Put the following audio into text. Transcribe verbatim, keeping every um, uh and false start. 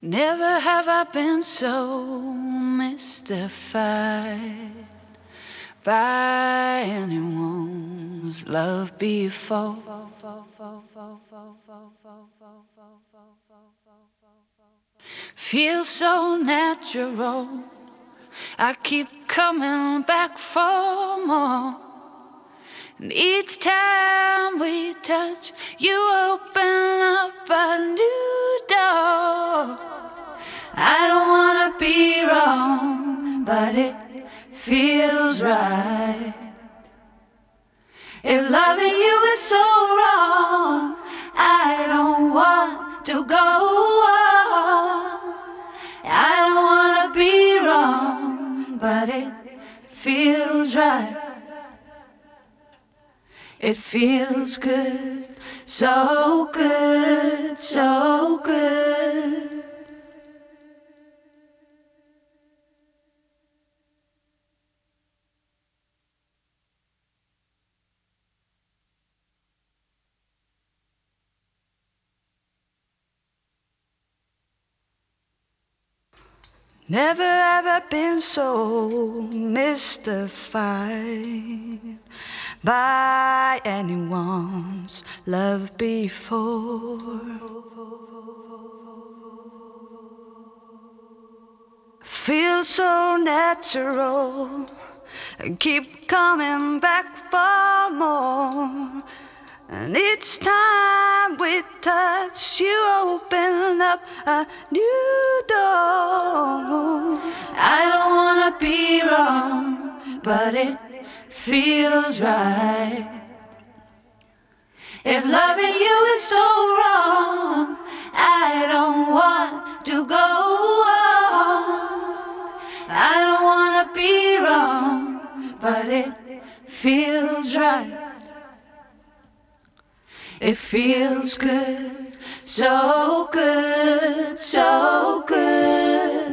Never have I been so mystified by anyone's love before. Feels so natural, I keep coming back for more. And each time we touch, you open up a new door. I don't wanna be wrong, but it feels right. If loving you is so wrong, I don't want to go on. I don't wanna be wrong, but it feels right. It feels good, so good, so good. Never ever been so mystified by anyone's love before. Feels so natural, I keep coming back for more. And each time we touch, you open up a new door. I don't wanna be wrong, but it feels right. If loving you is so wrong, I don't want to go on. I don't wanna be wrong, but it feels right. It feels good, so good, so good.